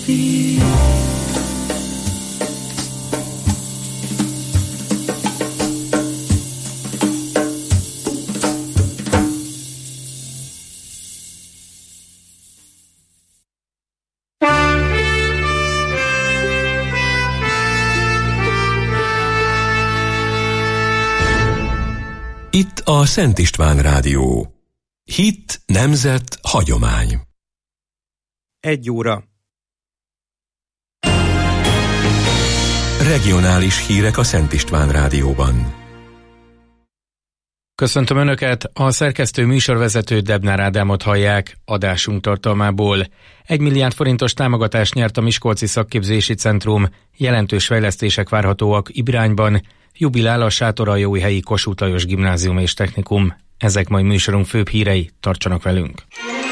Itt a Szent István Rádió. Hit, nemzet, hagyomány. 1 óra. Regionális hírek a Szent István Rádióban. Köszöntöm Önöket, a szerkesztő műsorvezető Debnár Ádámot hallják. Adásunk tartalmából 1 milliárd forintos támogatást nyert a Miskolci Szakképzési Centrum, jelentős fejlesztések várhatóak Ibrányban, jubilál a Sátoraljóhelyi Kossuth Lajos Gimnázium és Technikum. Ezek majd műsorunk főbb hírei, tartsanak velünk!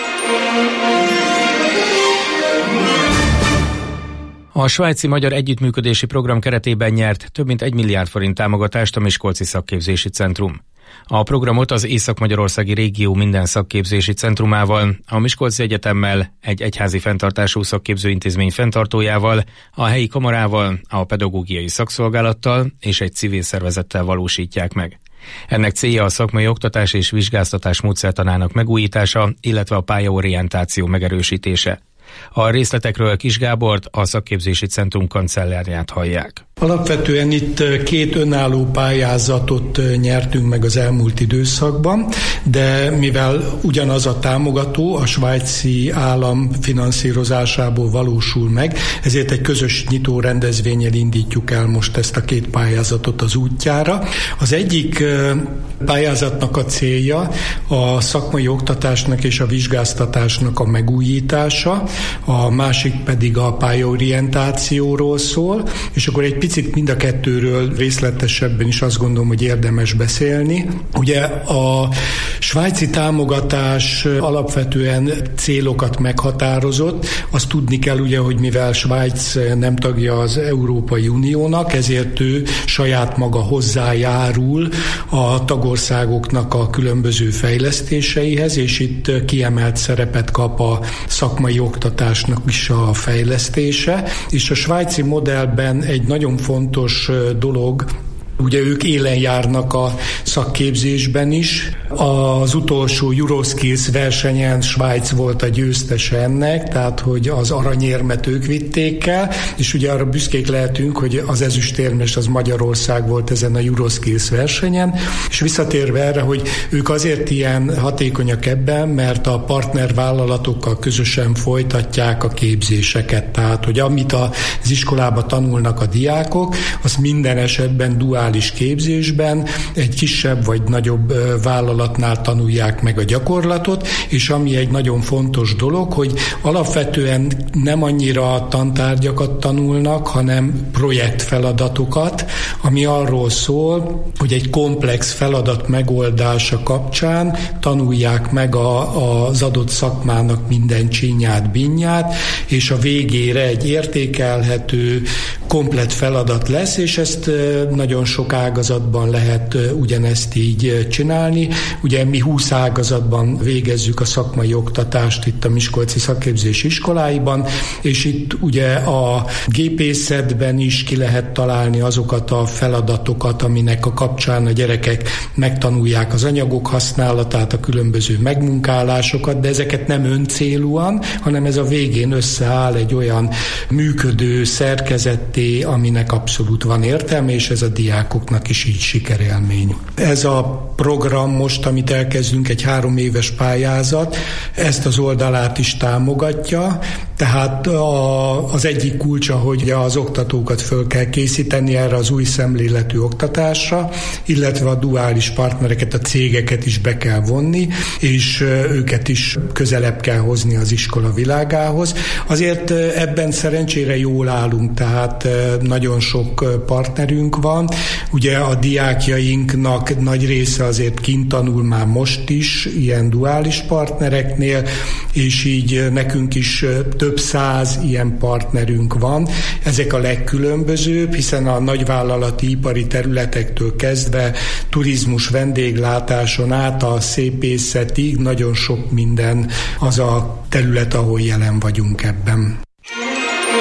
A svájci-magyar együttműködési program keretében nyert több mint 1 milliárd forint támogatást a Miskolci Szakképzési Centrum. A programot az Észak-Magyarországi régió minden szakképzési centrumával, a Miskolci Egyetemmel, egy egyházi fenntartású szakképzőintézmény fenntartójával, a helyi kamarával, a pedagógiai szakszolgálattal és egy civil szervezettel valósítják meg. Ennek célja a szakmai oktatás és vizsgáztatás módszertanának megújítása, illetve a pályaorientáció megerősítése. A részletekről Kis Gábort, a Szakképzési Centrum kancellárját hallják. Alapvetően itt 2 önálló pályázatot nyertünk meg az elmúlt időszakban, de mivel ugyanaz a támogató a svájci állam finanszírozásából valósul meg, ezért egy közös nyitó rendezvénnyel indítjuk el most ezt a 2 pályázatot az útjára. Az egyik pályázatnak a célja a szakmai oktatásnak és a vizsgáztatásnak a megújítása, a másik pedig a pályaorientációról szól, és akkor egy picit mind a 2-ről részletesebben is azt gondolom, hogy érdemes beszélni. Ugye a svájci támogatás alapvetően célokat meghatározott. Azt tudni kell ugye, hogy mivel Svájc nem tagja az Európai Uniónak, ezért ő saját maga hozzájárul a tagországoknak a különböző fejlesztéseihez, és itt kiemelt szerepet kap a szakmai oktatásnak is a fejlesztése. És a svájci modellben egy nagyon fontos dolog, ugye ők élen járnak a szakképzésben is. Az utolsó Euroskills versenyen Svájc volt a győztese ennek, tehát hogy az aranyérmet ők vitték el, és ugye arra büszkék lehetünk, hogy az ezüstérmes az Magyarország volt ezen a Euroskills versenyen, és visszatérve erre, hogy ők azért ilyen hatékonyak ebben, mert a partnervállalatokkal közösen folytatják a képzéseket, tehát hogy amit az iskolában tanulnak a diákok, azt minden esetben duális képzésben egy kisebb vagy nagyobb vállalatnál tanulják meg a gyakorlatot, és ami egy nagyon fontos dolog, hogy alapvetően nem annyira tantárgyakat tanulnak, hanem projektfeladatokat, ami arról szól, hogy egy komplex feladat megoldása kapcsán tanulják meg az adott szakmának minden csínyát, binnyát, és a végére egy értékelhető, komplett feladat lesz, és ezt nagyon sok ágazatban lehet ugyanezt így csinálni. Ugye mi 20 ágazatban végezzük a szakmai oktatást itt a Miskolci Szakképzési Iskoláiban, és itt ugye a gépészetben is ki lehet találni azokat a feladatokat, aminek a kapcsán a gyerekek megtanulják az anyagok használatát, a különböző megmunkálásokat, de ezeket nem öncélúan, hanem ez a végén összeáll egy olyan működő szerkezetté, aminek abszolút van értelme, és ez a diákoknak is így sikerélmény. Ez a program most, amit elkezdünk, egy 3 éves pályázat, ezt az oldalát is támogatja, tehát az egyik kulcsa, hogy az oktatókat föl kell készíteni erre az új szemléletű oktatásra, illetve a duális partnereket, a cégeket is be kell vonni, és őket is közelebb kell hozni az iskola világához. Azért ebben szerencsére jól állunk, tehát nagyon sok partnerünk van. Ugye a diákjainknak nagy része azért kint tanul már most is, ilyen duális partnereknél, és így nekünk is több 100 ilyen partnerünk van. Ezek a legkülönbözőbb, hiszen a nagyvállalati ipari területektől kezdve turizmus, vendéglátáson át a szépészetig nagyon sok minden az a terület, ahol jelen vagyunk ebben.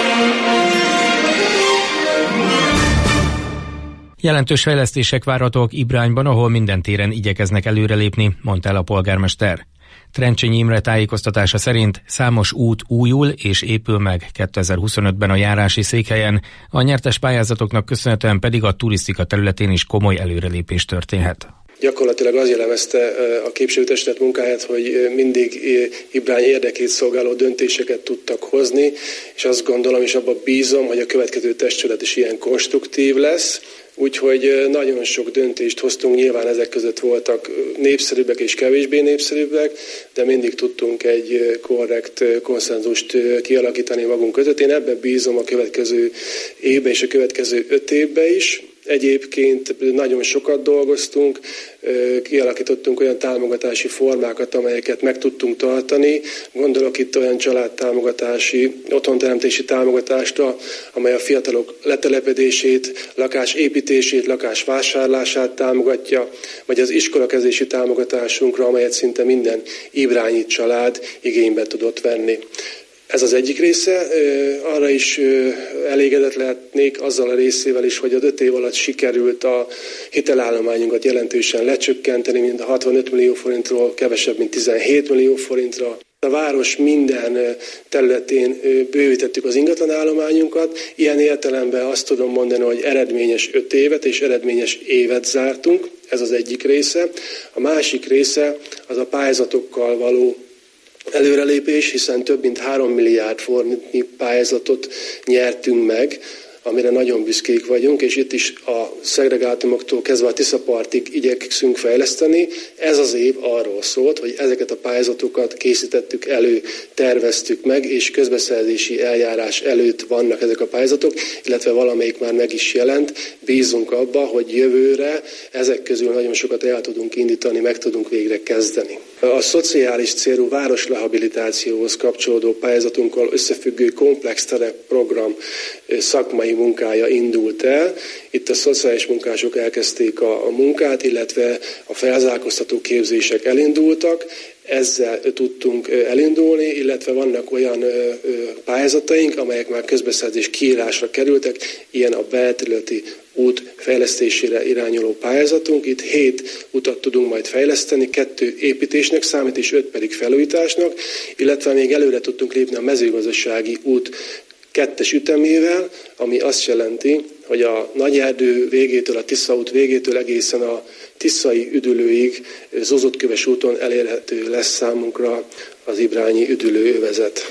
Jelentős fejlesztések várhatók Ibrányban, ahol minden téren igyekeznek előrelépni, mondta el a polgármester. Trencsényi Imre tájékoztatása szerint számos út újul és épül meg 2025-ben a járási székhelyen, a nyertes pályázatoknak köszönhetően pedig a turisztika területén is komoly előrelépés történhet. Gyakorlatilag az jellemezte a képviselőtestület munkáját, hogy mindig Ibrány érdekét szolgáló döntéseket tudtak hozni, és azt gondolom, és abban bízom, hogy a következő testület is ilyen konstruktív lesz. Úgyhogy nagyon sok döntést hoztunk, nyilván ezek között voltak népszerűbbek és kevésbé népszerűbbek, de mindig tudtunk egy korrekt konszenzust kialakítani magunk között. Én ebben bízom a következő évben és a következő 5 évben is. Egyébként nagyon sokat dolgoztunk, kialakítottunk olyan támogatási formákat, amelyeket meg tudtunk tartani. Gondolok itt olyan családtámogatási, otthonteremtési támogatásra, amely a fiatalok letelepedését, lakásépítését, lakásvásárlását támogatja, vagy az iskolakezdési támogatásunkra, amelyet szinte minden ibrányi család igénybe tudott venni. Ez az egyik része, arra is elégedett lehetnék azzal a részével is, hogy az 5 év alatt sikerült a hitelállományunkat jelentősen lecsökkenteni, mint 65 millió forintról kevesebb, mint 17 millió forintra. A város minden területén bővítettük az ingatlanállományunkat. Ilyen értelemben azt tudom mondani, hogy eredményes 5 évet és eredményes évet zártunk. Ez az egyik része. A másik része az a pályázatokkal való előrelépés, hiszen több mint 3 milliárd forintnyi pályázatot nyertünk meg, amire nagyon büszkék vagyunk, és itt is a szegregátumoktól kezdve a Tiszapartig igyekszünk fejleszteni. Ez az év arról szólt, hogy ezeket a pályázatokat készítettük elő, terveztük meg, és közbeszerzési eljárás előtt vannak ezek a pályázatok, illetve valamelyik már meg is jelent. Bízunk abba, hogy jövőre ezek közül nagyon sokat el tudunk indítani, meg tudunk végre kezdeni. A szociális célú városrehabilitációhoz kapcsolódó pályázatunkkal összefüggő komplex terepprogram szakmai munkája indult el. Itt a szociális munkások elkezdték a munkát, illetve a felzárkóztató képzések elindultak. Ezzel tudtunk elindulni, illetve vannak olyan pályázataink, amelyek már közbeszerzés kiírásra kerültek, ilyen a belterületi út fejlesztésére irányuló pályázatunk. Itt 7 utat tudunk majd fejleszteni, 2 építésnek számít, és 5 pedig felújításnak, illetve még előre tudtunk lépni a mezőgazdasági út 2-es ütemével, ami azt jelenti, hogy a Nagyerdő végétől, a Tisza út végétől egészen a tiszai üdülőig Zozotköves úton elérhető lesz számunkra az ibrányi üdülőövezet.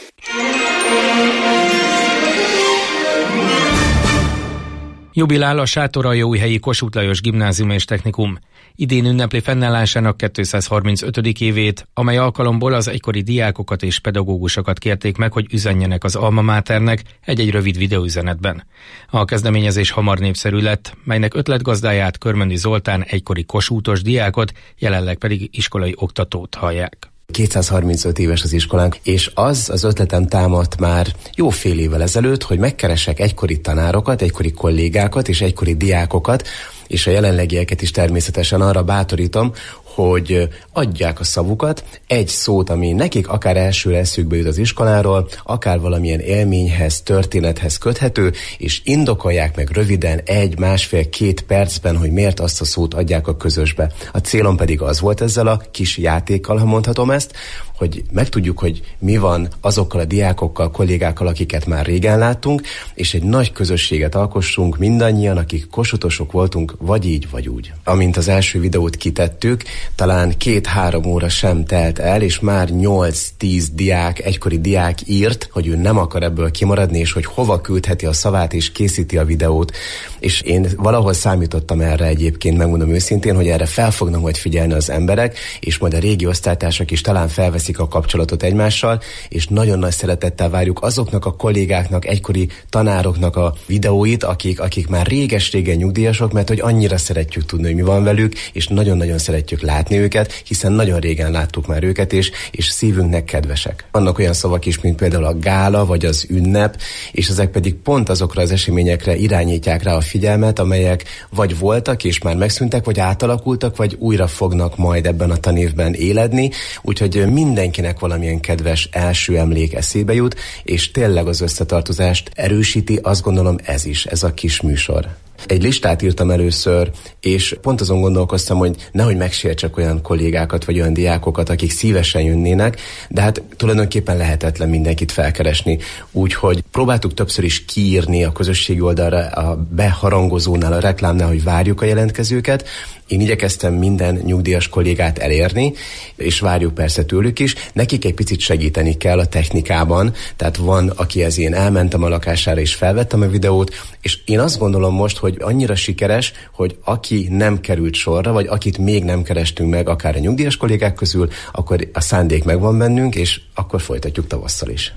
Jubilál a Sátoraljaújhelyi Kossuth Lajos Gimnázium és Technikum. Idén ünnepli fennállásának 235. évét, amely alkalomból az egykori diákokat és pedagógusokat kérték meg, hogy üzenjenek az Alma Maternek egy-egy rövid videóüzenetben. A kezdeményezés hamar népszerű lett, melynek ötletgazdáját, Körmöndi Zoltán egykori kossuthos diákot, jelenleg pedig iskolai oktatót hallják. 235 éves az iskolánk, és az ötletem támadt már jó fél évvel ezelőtt, hogy megkeresek egykori tanárokat, egykori kollégákat és egykori diákokat, és a jelenlegieket is természetesen arra bátorítom, hogy adják a szavukat, egy szót, ami nekik akár elsőre eszükbe jut az iskoláról, akár valamilyen élményhez, történethez köthető, és indokolják meg röviden 1-1,5-2 percben, hogy miért azt a szót adják a közösbe. A célom pedig az volt ezzel a kis játékkal, ha mondhatom ezt, hogy megtudjuk, hogy mi van azokkal a diákokkal, kollégákkal, akiket már régen láttunk, és egy nagy közösséget alkossunk mindannyian, akik kossuthosok voltunk, vagy így, vagy úgy. Amint az első videót kitettük, talán 2-3 óra sem telt el, és már 8-10 diák, egykori diák írt, hogy ő nem akar ebből kimaradni, és hogy hova küldheti a szavát, és készíti a videót. És én valahol számítottam erre egyébként, megmondom őszintén, hogy erre fel fognak majd figyelni az emberek, és majd a régi osztálytársak is talán felveszik a kapcsolatot egymással, és nagyon nagy szeretettel várjuk azoknak a kollégáknak, egykori tanároknak a videóit, akik már réges-régen nyugdíjasok, mert hogy annyira szeretjük tudni, hogy mi van velük, és nagyon-nagyon szeretjük látni őket, hiszen nagyon régen láttuk már őket, és szívünknek kedvesek. Vannak olyan szavak is, mint például a gála, vagy az ünnep, és ezek pedig pont azokra az eseményekre irányítják rá a figyelmet, amelyek vagy voltak, és már megszűntek, vagy átalakultak, vagy újra fognak majd ebben a tanévben éledni, úgyhogy mindenkinek valamilyen kedves első emlék eszébe jut, és tényleg az összetartozást erősíti, azt gondolom ez a kis műsor. Egy listát írtam először, és pont azon gondolkoztam, hogy nehogy megsértsek olyan kollégákat, vagy olyan diákokat, akik szívesen jönnének, de hát tulajdonképpen lehetetlen mindenkit felkeresni. Úgyhogy próbáltuk többször is kiírni a közösségi oldalra, a beharangozónál, a reklámnál, hogy várjuk a jelentkezőket. Én igyekeztem minden nyugdíjas kollégát elérni, és várjuk persze tőlük is. Nekik egy picit segíteni kell a technikában, tehát van, akihez én elmentem a lakására és felvettem a videót, és én azt gondolom most, hogy annyira sikeres, hogy aki nem került sorra, vagy akit még nem kerestünk meg, akár a nyugdíjas kollégák közül, akkor a szándék megvan bennünk, és akkor folytatjuk tavasszal is.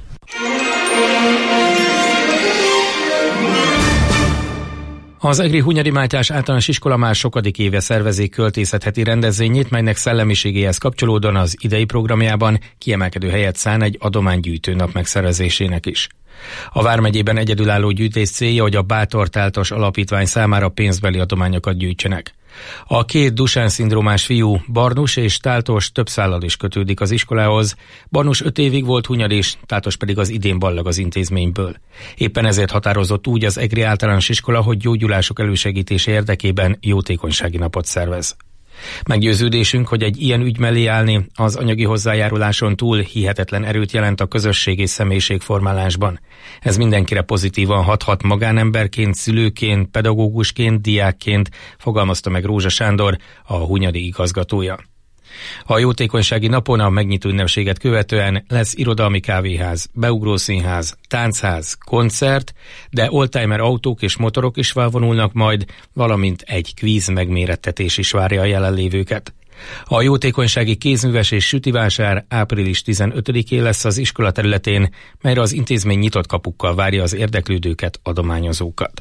Az Egri Hunyadi Mátyás Általános Iskola már sokadik éve szervezi költészetheti rendezvényét, melynek szellemiségéhez kapcsolódóan az idei programjában kiemelkedő helyet szán egy adománygyűjtő nap megszervezésének is. A Vármegyében egyedülálló gyűjtés célja, hogy a Bátor Táltos Alapítvány számára pénzbeli adományokat gyűjtsenek. A két Duchenne-szindrómás fiú, Barnus és Táltos több szállal is kötődik az iskolához. Barnus 5 évig volt hunyadis, Táltos pedig az idén ballag az intézményből. Éppen ezért határozott úgy az Egri Általános Iskola, hogy gyógyulások elősegítése érdekében jótékonysági napot szervez. Meggyőződésünk, hogy egy ilyen ügy mellé állni az anyagi hozzájáruláson túl hihetetlen erőt jelent a közösség és személyiségformálásban. Ez mindenkire pozitívan hathat magánemberként, szülőként, pedagógusként, diákként, fogalmazta meg Rózsa Sándor, a Hunyadi igazgatója. A jótékonysági napon a megnyitó ünnepséget követően lesz irodalmi kávéház, beugrószínház, táncház, koncert, de oldtimer autók és motorok is felvonulnak majd, valamint egy kvíz megmérettetés is várja a jelenlévőket. A jótékonysági kézműves és sütivásár április 15-én lesz az iskola területén, melyre az intézmény nyitott kapukkal várja az érdeklődőket, adományozókat.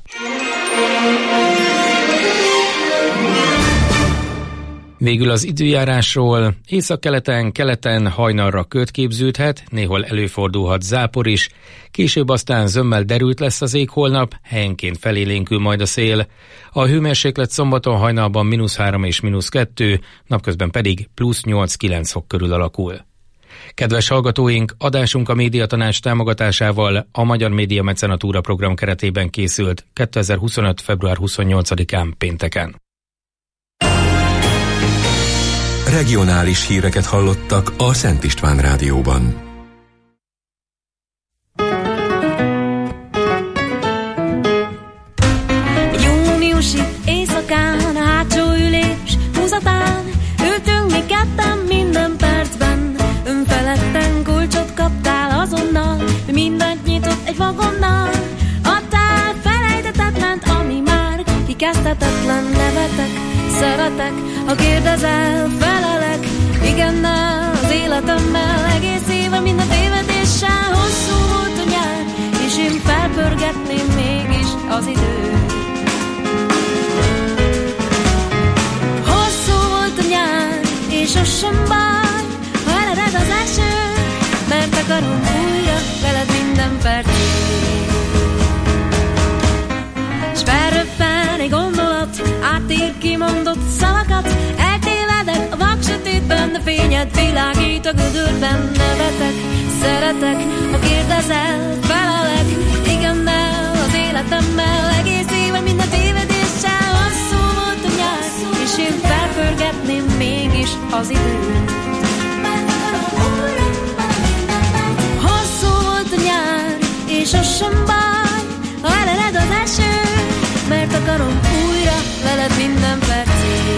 Végül az időjárásról: északkeleten, keleten hajnalra köd képződhet, néhol előfordulhat zápor is, később aztán zömmel derült lesz az ég holnap, helyenként felélénkül majd a szél. A hőmérséklet szombaton hajnalban -3 és -2, napközben pedig +8-9 fok körül alakul. Kedves hallgatóink, adásunk a Médiatanács támogatásával a Magyar Média Mecenatúra program keretében készült 2025. február 28-án pénteken. Regionális híreket hallottak a Szent István Rádióban. Júniusi éjszakán a hátsó ülés húzatán ültünk mi ketten minden percben. Önfeledten kulcsot kaptál azonnal, mindent nyitott egy vagonnal. Adtál felejtetetlen, ami már kikezdhetetlen. Nevetek, szeretek, ha kérdezel, felelek igennel, az életemmel, egész éve minden tévedéssel. Hosszú volt a nyár, és én felpörgetném mégis az időt. Hosszú volt a nyár, és az sem baj, ha elered az eső, mert akarom újra veled minden percét. S felröppen egy gondolat, átír kimondott szavakat, eltévedek a vaksötétben, de fényed világít a gödörben. Nevetek, szeretek, ha kérdezel, felelek igennel, az életemmel, egész éve minden tévedéssel. Hosszú volt a nyár, és én felpörgetném mégis az időt. Hosszú volt a nyár, és az sem baj, ha elered az eső, mert akarom újra veled minden percét.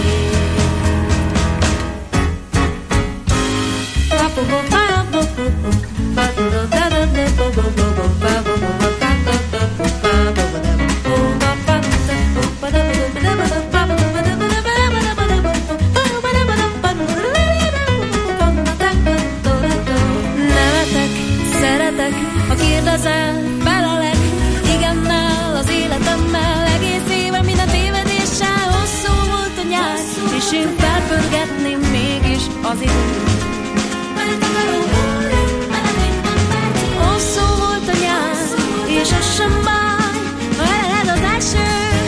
Nevetek, szeretek, ha kérdezel, felelek igennel, az életemmel, egész éve minden tévedéssel. Hosszú volt a nyár, és én felpörgetném mégis az időt. Hosszú volt a nyár, és az sem baj, ha eled az eső.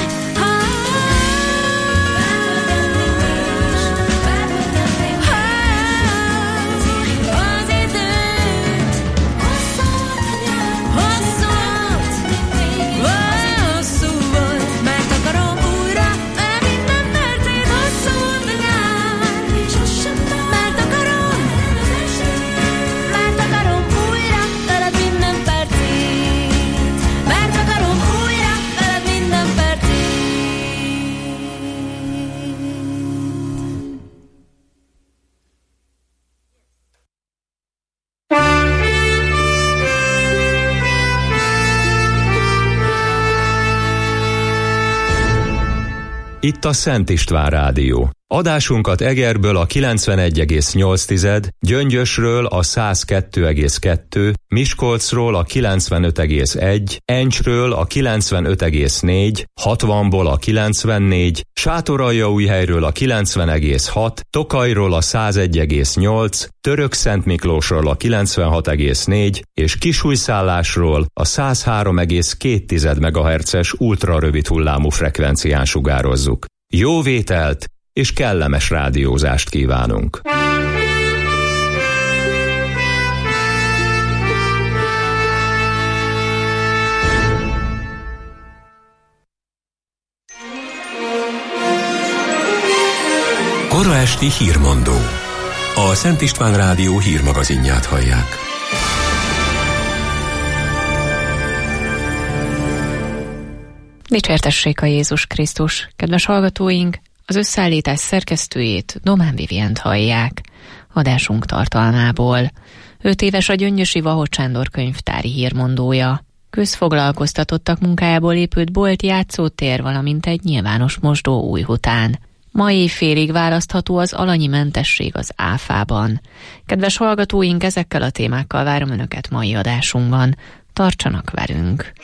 Az időt. Hosszú volt, mert akarom itt a Szent István Rádió. Adásunkat Egerből a 91,8, Gyöngyösről a 102,2, Miskolcról a 95,1, Encsről a 95,4, 60-ból a 94, Sátoraljaújhelyről a 90,6, Tokajról a 101,8, Törökszentmiklósról a 96,4 és Kisújszállásról a 103,2 MHz-es ultrarövid hullámú frekvencián sugározzuk. Jó vételt és kellemes rádiózást kívánunk! Kora esti hírmondó. A Szent István Rádió hírmagazinját hallják. Dicsértessék a Jézus Krisztus! Kedves hallgatóink, az összeállítás szerkesztőjét, Domán Vivient hallják. Adásunk tartalmából. 5 éves a gyöngyösi Vahot Sándor könyvtári hírmondója. Közfoglalkoztatottak munkájából épült bolt, játszótér, valamint egy nyilvános mosdó Újhután. Ma éjfélig választható az alanyi mentesség az ÁFA-ban. Kedves hallgatóink, ezekkel a témákkal várom Önöket mai adásunkban. Tartsanak velünk!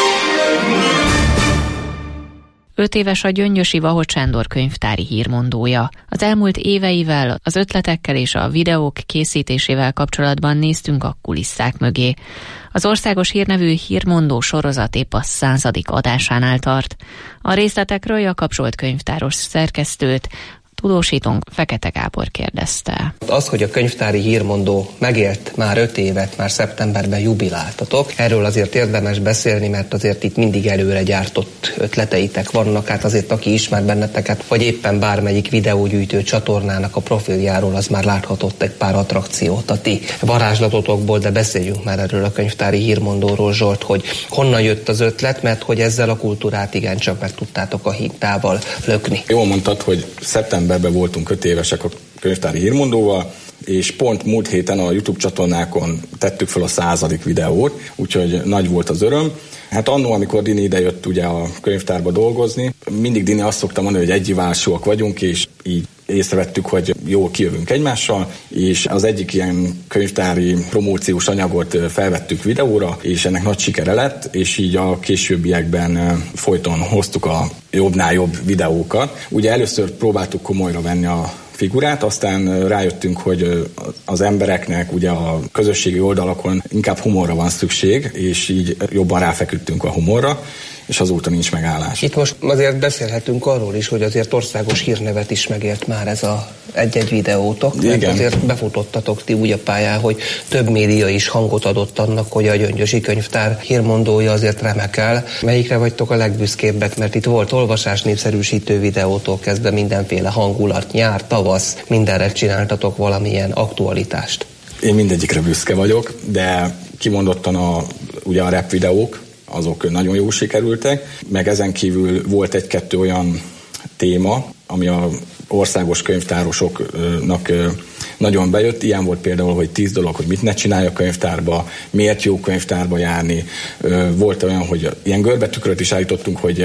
5 éves a gyöngyösi Vahot Sándor könyvtári hírmondója. Az elmúlt éveivel, az ötletekkel és a videók készítésével kapcsolatban néztünk a kulisszák mögé. Az országos hírnevű hírmondó sorozat épp a 100. adásánál tart. A részletekről Jakab Zsolt könyvtáros szerkesztőt, tudósítónk Fekete Gábor kérdezte. Az, hogy a könyvtári hírmondó megélt már 5 évet, már szeptemberben jubiláltatok, erről azért érdemes beszélni, mert azért itt mindig előre gyártott ötleteitek vannak, hát azért aki ismer benneteket, vagy éppen bármelyik videógyűjtő csatornának a profiljáról, az már láthatott egy pár attrakciót a ti varázslatotokból, de beszéljünk már erről a könyvtári hírmondóról, Zsolt, hogy honnan jött az ötlet, mert hogy ezzel a kultúrát igencsak meg tudtátok a hintával lökni. Jól mondtad, hogy szeptemberben voltunk 5 évesek a könyvtári hírmondóval, és pont múlt héten a YouTube csatornákon tettük fel a 100. videót, úgyhogy nagy volt az öröm. Hát annó, amikor Dini idejött ugye a könyvtárba dolgozni, mindig Dini azt szokta mondani, hogy egyiválsúak vagyunk, és így észrevettük, hogy jól kijövünk egymással, és az egyik ilyen könyvtári promóciós anyagot felvettük videóra, és ennek nagy sikere lett, és így a későbbiekben folyton hoztuk a jobbnál jobb videókat. Ugye először próbáltuk komolyra venni a figurát, aztán rájöttünk, hogy az embereknek ugye a közösségi oldalakon inkább humorra van szükség, és így jobban ráfeküdtünk a humorra, és azóta nincs megállás. Itt most azért beszélhetünk arról is, hogy azért országos hírnevet is megért már ez a egy-egy videótok, mert azért befutottatok ti úgy a pályán, hogy több média is hangot adott annak, hogy a Gyöngyösi Könyvtár hírmondója azért remekel. Melyikre vagytok a legbüszkébbek, mert itt volt olvasás népszerűsítő videótól kezdve mindenféle hangulat, nyár, tavasz, mindenre csináltatok valamilyen aktualitást. Én mindegyikre büszke vagyok, de kimondottan ugye a rap videók, azok nagyon jól sikerültek, meg ezen kívül volt 1-2 olyan téma, ami a országos könyvtárosoknak nagyon bejött. Ilyen volt például, hogy 10 dolog, hogy mit ne csinálj a könyvtárba, miért jó könyvtárba járni. Volt olyan, hogy ilyen görbetükröt is állítottunk, hogy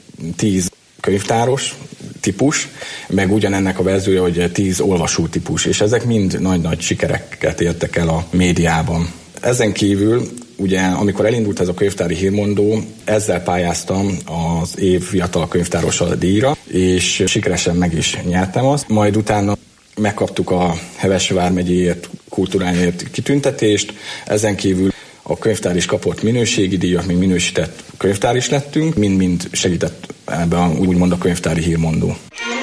10 könyvtáros típus, meg ugyanennek a verziója, hogy 10 olvasó típus, és ezek mind nagy-nagy sikereket értek el a médiában. Ezen kívül ugye, amikor elindult ez a könyvtári hírmondó, ezzel pályáztam az év fiatal könyvtárosa díjra, és sikeresen meg is nyertem azt. Majd utána megkaptuk a Hevesi vármegyéért kultúráért kitüntetést, ezen kívül a könyvtár is kapott minőségi díjat, még minősített könyvtár is lettünk, mind-mind segített ebben úgymond a könyvtári hírmondó.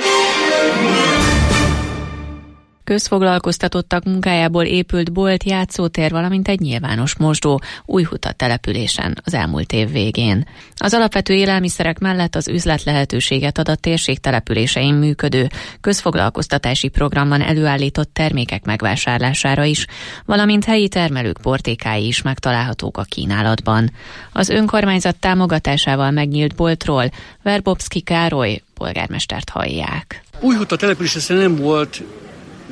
Közfoglalkoztatottak munkájából épült bolt, játszótér, valamint egy nyilvános mosdó Újhuta településen az elmúlt év végén. Az alapvető élelmiszerek mellett az üzlet lehetőséget ad a térség településein működő közfoglalkoztatási programban előállított termékek megvásárlására is, valamint helyi termelők portékái is megtalálhatók a kínálatban. Az önkormányzat támogatásával megnyílt boltról Verbovszky Károly polgármestert hallják. Újhuta településen nem volt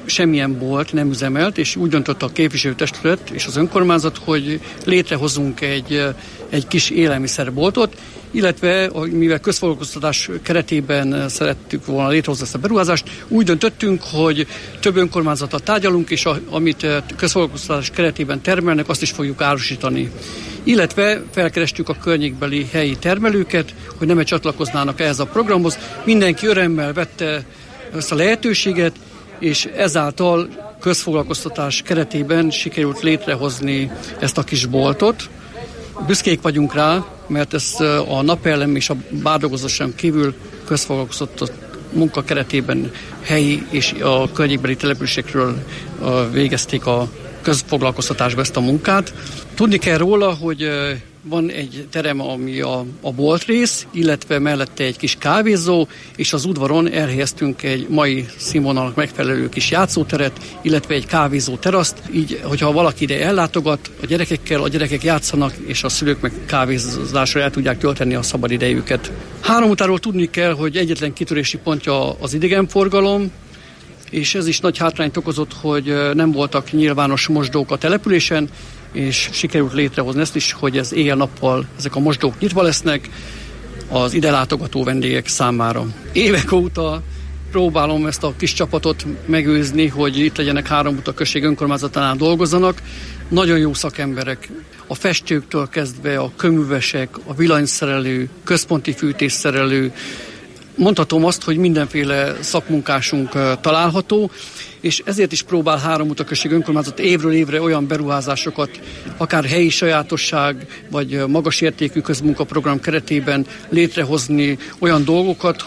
semmilyen bolt nem üzemelt, és úgy döntött a képviselőtestület és az önkormányzat, hogy létrehozunk egy kis élelmiszerboltot, illetve mivel közfoglalkoztatás keretében szerettük volna létrehozni ezt a beruházást, úgy döntöttünk, hogy több önkormányzattal tárgyalunk, és amit közfoglalkoztatás keretében termelnek, azt is fogjuk árusítani. Illetve felkerestük a környékbeli helyi termelőket, hogy nem csatlakoznának ehhez a programhoz. Mindenki örömmel vette ezt a lehetőséget, és ezáltal közfoglalkoztatás keretében sikerült létrehozni ezt a kis boltot. Büszkék vagyunk rá, mert ezt a napelem és a bárdolgozáson kívül közfoglalkoztatott munka keretében helyi és a környékbeli településekről végezték a közfoglalkoztatásba ezt a munkát. Tudni kell róla, hogy van egy terem, ami a boltrész, illetve mellette egy kis kávézó, és az udvaron elhelyeztünk egy mai színvonalnak megfelelő kis játszóteret, illetve egy kávézó teraszt, így, hogyha valaki ide ellátogat a gyerekekkel, a gyerekek játszanak, és a szülők meg kávézásra el tudják tölteni a szabad idejüket. Háromutáról tudni kell, hogy egyetlen kitörési pontja az idegenforgalom, és ez is nagy hátrányt okozott, hogy nem voltak nyilvános mosdók a településen, és sikerült létrehozni ezt is, hogy ez éjjel-nappal ezek a mosdók nyitva lesznek az ide látogató vendégek számára. Évek óta próbálom ezt a kis csapatot megőrizni, hogy itt legyenek Hárombuta község önkormányzatánál dolgozzanak. Nagyon jó szakemberek, a festőktől kezdve a kőművesek, a villanyszerelő, központi fűtésszerelő. Mondhatom azt, hogy mindenféle szakmunkásunk található, és ezért is próbál Hárombuta község önkormányzat évről évre olyan beruházásokat, akár helyi sajátosság, vagy magas értékű közmunkaprogram keretében létrehozni olyan dolgokat,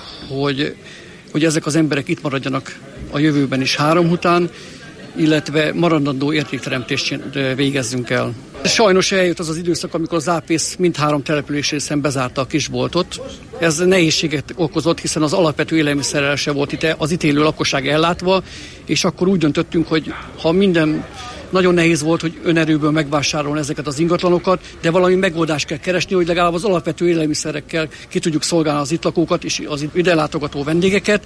hogy ezek az emberek itt maradjanak a jövőben is Háromhután, illetve maradandó értékteremtést végezzünk el. Sajnos eljött az időszak, amikor az APÉSZ mindhárom településén bezárta a kisboltot. Ez nehézséget okozott, hiszen az alapvető élelmiszerrel se volt itt az itt élő lakosság ellátva, és akkor úgy döntöttünk, hogy ha minden nagyon nehéz volt, hogy önerőből megvásárolni ezeket az ingatlanokat, de valami megoldást kell keresni, hogy legalább az alapvető élelmiszerekkel ki tudjuk szolgálni az itt lakókat és az ide látogató vendégeket.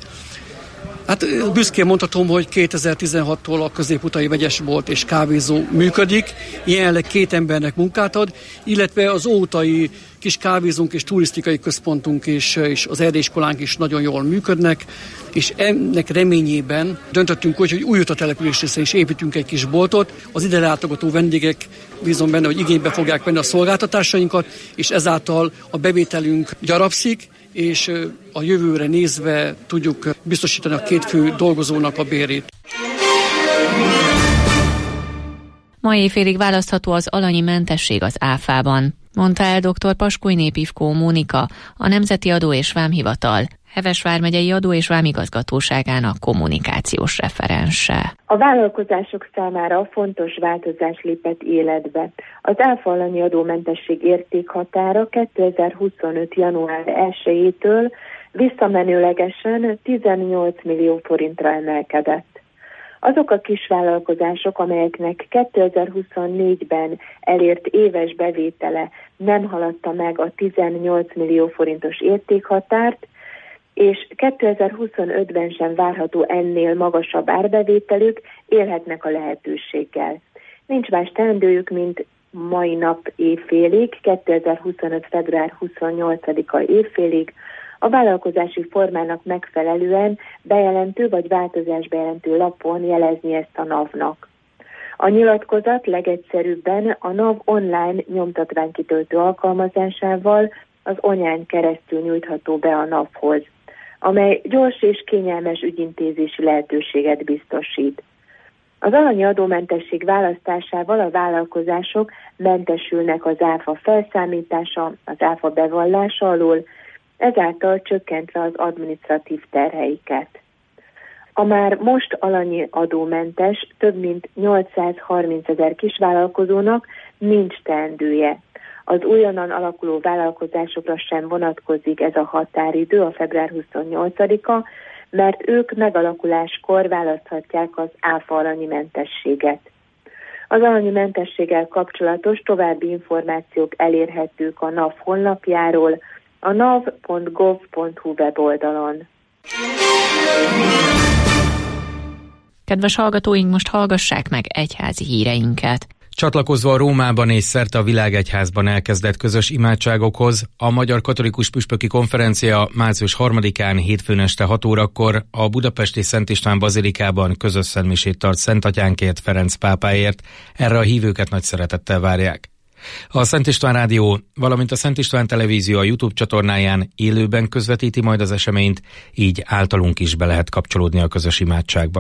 Hát büszkén mondhatom, hogy 2016-tól a középutai vegyesbolt és kávézó működik, jelenleg 2 embernek munkát ad, illetve az ótai kis kávézónk és turisztikai központunk és az erdélyiskolánk is nagyon jól működnek, és ennek reményében döntöttünk úgy, hogy új településre is építünk egy kis boltot. Az ide látogató vendégek bízom benne, hogy igénybe fogják venni a szolgáltatásainkat, és ezáltal a bevételünk gyarapszik, és a jövőre nézve tudjuk biztosítani a 2 fő dolgozónak a bérét. Ma éjfélig választható az alanyi mentesség az ÁFA-ban, mondta el dr. Paskulyné Pivkó Mónika, a Nemzeti Adó és Vámhivatal Heves vármegyei Adó és Vámigazgatóságának kommunikációs referense. A vállalkozások számára fontos változás lépett életbe. Az ÁFA alanyi adómentesség értékhatára 2025. január 1-től visszamenőlegesen 18 millió forintra emelkedett. Azok a kisvállalkozások, amelyeknek 2024-ben elért éves bevétele nem haladta meg a 18 millió forintos értékhatárt, és 2025-ben sem várható ennél magasabb árbevételük, élhetnek a lehetőséggel. Nincs más teendőjük, mint mai nap évfélig, 2025. február 28-a évfélig, a vállalkozási formának megfelelően bejelentő vagy változásbejelentő lapon jelezni ezt a NAV-nak. A nyilatkozat legegyszerűbben a NAV online nyomtatványkitöltő alkalmazásával az onyán keresztül nyújtható be a NAV-hoz, amely gyors és kényelmes ügyintézési lehetőséget biztosít. Az alanyi adómentesség választásával a vállalkozások mentesülnek az ÁFA felszámítása, az ÁFA bevallása alól, ezáltal csökkentve az adminisztratív terheiket. A már most alanyi adómentes több mint 830 000 kisvállalkozónak nincs teendője. Az újonnan alakuló vállalkozásokra sem vonatkozik ez a határidő, a február 28-a, mert ők megalakuláskor választhatják az ÁFA alanyi mentességet. Az alanyi mentességgel kapcsolatos további információk elérhetők a NAV honlapjáról, a nav.gov.hu weboldalon. Kedves hallgatóink, most hallgassák meg egyházi híreinket. Csatlakozva a Rómában és szerte a világegyházban elkezdett közös imádságokhoz, a Magyar Katolikus Püspöki Konferencia március 3-án hétfőn este 6 órakor a budapesti Szent István bazilikában közös szentmisét tart Szent Atyánkért, Ferenc pápáért. Erre a hívőket nagy szeretettel várják. A Szent István Rádió, valamint a Szent István Televízió a YouTube csatornáján élőben közvetíti majd az eseményt, így általunk is be lehet kapcsolódni a közös imádságba.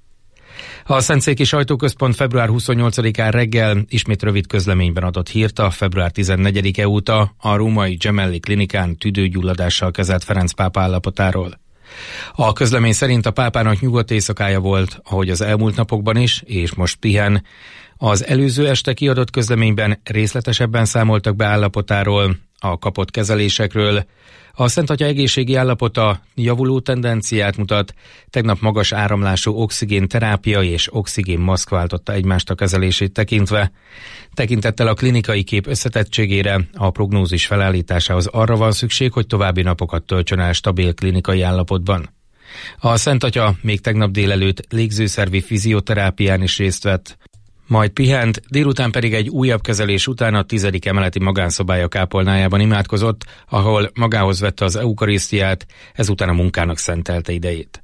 A Szentszéki Sajtóközpont február 28-án reggel ismét rövid közleményben adott hírt a február 14-e óta a római Gemelli klinikán tüdőgyulladással kezelt Ferenc pápa állapotáról. A közlemény szerint a pápának nyugodt éjszakája volt, ahogy az elmúlt napokban is, és most pihen. Az előző este kiadott közleményben részletesebben számoltak be állapotáról, a kapott kezelésekről. A Szent Atya egészségi állapota javuló tendenciát mutat, tegnap magas áramlású oxigénterápia és oxigénmaszk váltotta egymást a kezelését tekintve. Tekintettel a klinikai kép összetettségére, a prognózis felállításához arra van szükség, hogy további napokat töltsön el stabil klinikai állapotban. A Szent Atya még tegnap délelőtt légzőszervi fizioterápián is részt vett, majd pihent, délután pedig egy újabb kezelés után a 10. emeleti magánszobája kápolnájában imádkozott, ahol magához vette az eukarisztiát, ezután a munkának szentelte idejét.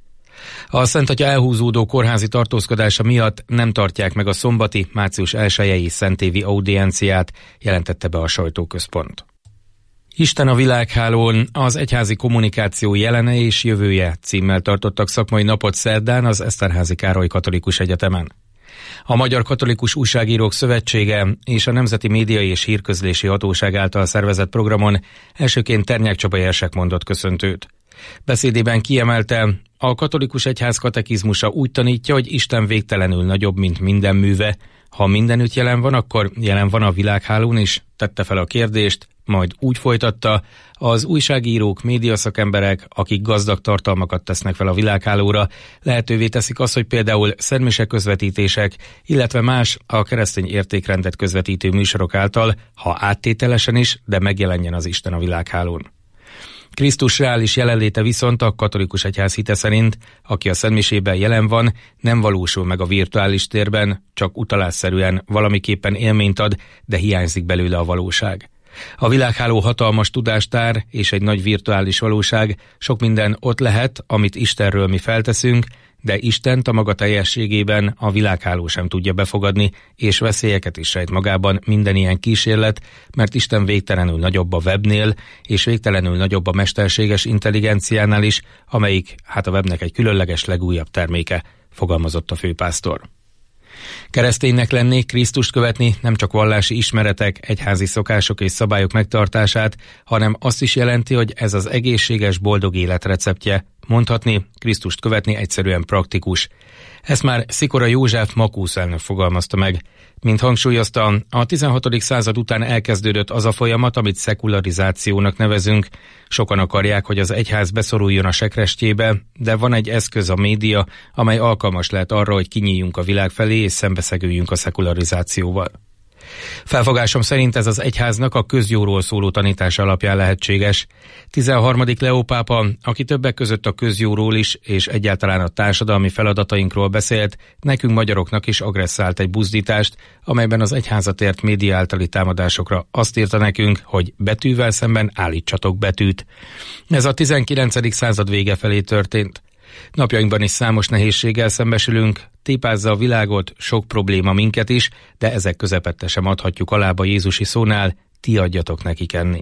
A Szent Atya elhúzódó kórházi tartózkodása miatt nem tartják meg a szombati, március 1-i szentévi audienciát, jelentette be a sajtóközpont. Isten a világhálón, az egyházi kommunikáció jelene és jövője címmel tartottak szakmai napot szerdán az Eszterházy Károly Katolikus Egyetemen. A Magyar Katolikus Újságírók Szövetsége és a Nemzeti Médiai és Hírközlési Hatóság által szervezett programon elsőként Ternyák Csaba érsek mondott köszöntőt. Beszédében kiemelte, a katolikus egyház katekizmusa úgy tanítja, hogy Isten végtelenül nagyobb, mint minden műve. Ha mindenütt jelen van, akkor jelen van a világhálón is, tette fel a kérdést, majd úgy folytatta, az újságírók, médiaszakemberek, akik gazdag tartalmakat tesznek fel a világhálóra, lehetővé teszik azt, hogy például szentmise közvetítések, illetve más a keresztény értékrendet közvetítő műsorok által, ha áttételesen is, de megjelenjen az Isten a világhálón. Krisztus reális jelenléte viszont a katolikus egyház hite szerint, aki a szentmisében jelen van, nem valósul meg a virtuális térben, csak utalásszerűen valamiképpen élményt ad, de hiányzik belőle a valóság. A világháló hatalmas tudástár és egy nagy virtuális valóság, sok minden ott lehet, amit Istenről mi felteszünk, de Istent a maga teljességében a világháló sem tudja befogadni, és veszélyeket is sejt magában minden ilyen kísérlet, mert Isten végtelenül nagyobb a webnél, és végtelenül nagyobb a mesterséges intelligenciánál is, amelyik a webnek egy különleges legújabb terméke, fogalmazott a főpásztor. Kereszténynek lenni, Krisztust követni nem csak vallási ismeretek, egyházi szokások és szabályok megtartását, hanem azt is jelenti, hogy ez az egészséges, boldog élet receptje. Mondhatni, Krisztust követni egyszerűen praktikus. Ezt már Szikora József Makusz elnök fogalmazta meg. Mint hangsúlyozta, a 16. század után elkezdődött az a folyamat, amit szekularizációnak nevezünk. Sokan akarják, hogy az egyház beszoruljon a sekrestjébe, de van egy eszköz, a média, amely alkalmas lehet arra, hogy kinyíljunk a világ felé és szembeszegüljünk a szekularizációval. Felfogásom szerint ez az egyháznak a közjóról szóló tanítása alapján lehetséges. 13. Leó pápa, aki többek között a közjóról is és egyáltalán a társadalmi feladatainkról beszélt, nekünk magyaroknak is agresszált egy buzdítást, amelyben az egyházat ért média általi támadásokra azt írta nekünk, hogy betűvel szemben állítsatok betűt. Ez a 19. század vége felé történt. Napjainkban is számos nehézséggel szembesülünk, tépázza a világot, sok probléma minket is, de ezek közepette sem adhatjuk alába Jézusi szónál, ti adjatok nekik enni.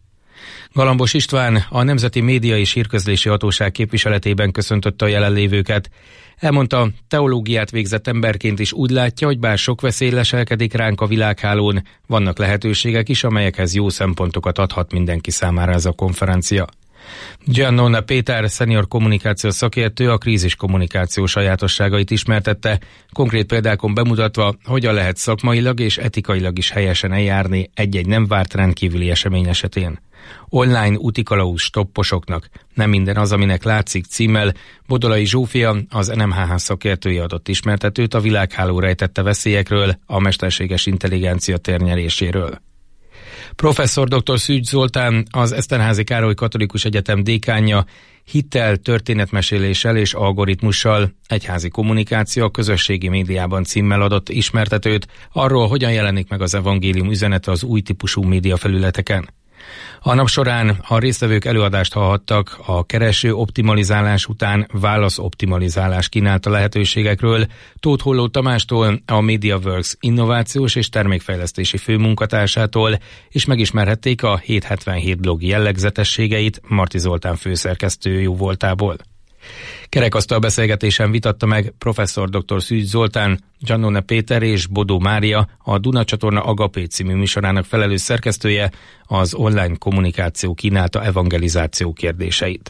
Galambos István a Nemzeti Média és Hírközlési Hatóság képviseletében köszöntötte a jelenlévőket. Elmondta, teológiát végzett emberként is úgy látja, hogy bár sok veszély leselkedik ránk a világhálón, vannak lehetőségek is, amelyekhez jó szempontokat adhat mindenki számára ez a konferencia. Giannone Péter, szenior kommunikációs szakértő a krízis kommunikáció sajátosságait ismertette, konkrét példákon bemutatva, hogyan lehet szakmailag és etikailag is helyesen eljárni egy-egy nem várt rendkívüli esemény esetén. Online útikalauz stopposoknak nem minden az, aminek látszik címmel Bodolai Zsófia, az NMHH szakértője adott ismertetőt a világháló rejtette veszélyekről, a mesterséges intelligencia térnyeréséről. Professzor dr. Szűcs Zoltán, az Eszterházy Károly Katolikus Egyetem dékánja Hittel, történetmeséléssel és algoritmussal, egyházi kommunikáció a közösségi médiában címmel adott ismertetőt arról, hogyan jelenik meg az evangélium üzenete az új típusú médiafelületeken. A nap során a résztvevők előadást hallhattak a kereső optimalizálás után válaszoptimalizálás kínálta lehetőségekről, Tóth Holló Tamástól, a MediaWorks innovációs és termékfejlesztési főmunkatársától, és megismerhették a 777 blog jellegzetességeit Marti Zoltán főszerkesztő jóvoltából. Kerekasztal beszélgetésen vitatta meg professzor dr. Szűcs Zoltán, Giannone Péter és Bodó Mária, a Duna csatorna Agapé című műsorának felelős szerkesztője, az online kommunikáció kínálta evangelizáció kérdéseit.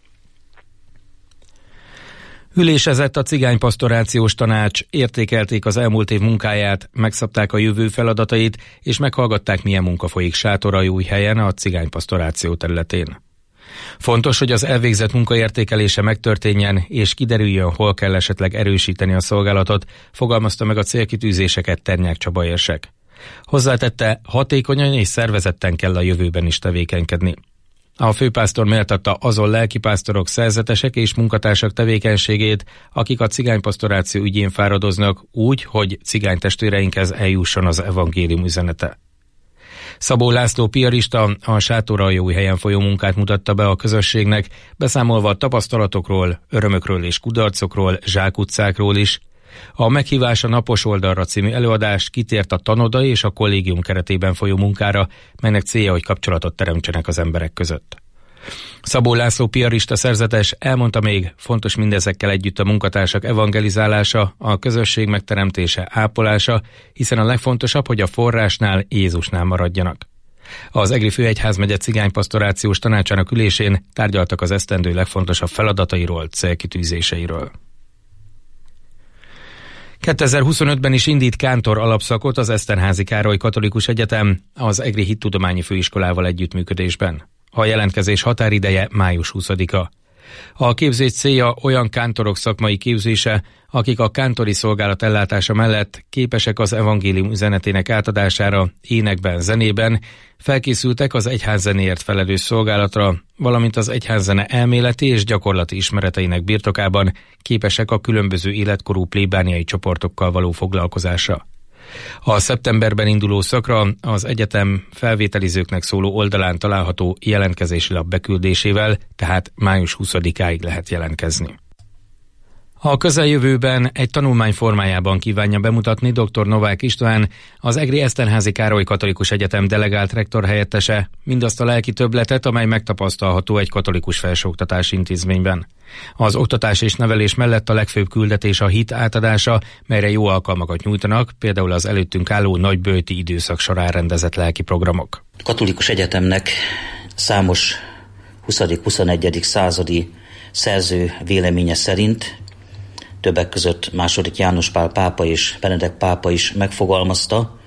Ülésezett a cigánypastorációs tanács, értékelték az elmúlt év munkáját, megszabták a jövő feladatait, és meghallgatták, milyen munka folyik Sátoraljóújhelyen a cigánypastoráció területén. Fontos, hogy az elvégzett munka értékelése megtörténjen, és kiderüljön, hol kell esetleg erősíteni a szolgálatot, fogalmazta meg a célkitűzéseket Ternyák Csaba érsek. Hozzátette, hatékonyan és szervezetten kell a jövőben is tevékenykedni. A főpásztor méltatta azon lelkipásztorok, szerzetesek és munkatársak tevékenységét, akik a cigánypastoráció ügyén fáradoznak úgy, hogy cigánytestvéreinkhez eljusson az evangélium üzenete. Szabó László piarista a Sátoraljóújhelyen folyó munkát mutatta be a közösségnek, beszámolva a tapasztalatokról, örömökről és kudarcokról, zsákutcákról is. A Meghívás a napos oldalra című előadás kitért a tanoda és a kollégium keretében folyó munkára, melynek célja, hogy kapcsolatot teremtsenek az emberek között. Szabó László piarista szerzetes elmondta még, fontos mindezekkel együtt a munkatársak evangelizálása, a közösség megteremtése, ápolása, hiszen a legfontosabb, hogy a forrásnál, Jézusnál maradjanak. Az Egri Főegyházmegye cigánypastorációs tanácsának ülésén tárgyaltak az esztendő legfontosabb feladatairól, célkitűzéseiről. 2025-ben is indít kántor alapszakot az Eszterházy Károly Katolikus Egyetem az Egri Hittudományi Főiskolával együttműködésben. A jelentkezés határideje május 20-a. A képzés célja olyan kántorok szakmai képzése, akik a kántori szolgálat ellátása mellett képesek az evangélium üzenetének átadására, énekben, zenében, felkészültek az egyházzenéért felelős szolgálatra, valamint az egyházzene elméleti és gyakorlati ismereteinek birtokában képesek a különböző életkorú plébániai csoportokkal való foglalkozásra. A szeptemberben induló szakra az egyetem felvételizőknek szóló oldalán található jelentkezési lap beküldésével, tehát május 20-áig lehet jelentkezni. A közeljövőben egy tanulmány formájában kívánja bemutatni dr. Novák István, az Egri Eszterházy Károly Katolikus Egyetem delegált rektor helyettese, mindazt a lelki többletet, amely megtapasztalható egy katolikus felsőoktatási intézményben. Az oktatás és nevelés mellett a legfőbb küldetés a hit átadása, melyre jó alkalmakat nyújtanak, például az előttünk álló nagyböjti időszak során rendezett lelki programok. A Katolikus Egyetemnek számos 20.-21. századi szerző véleménye szerint, többek között II. János Pál pápa és Benedek pápa is megfogalmazta,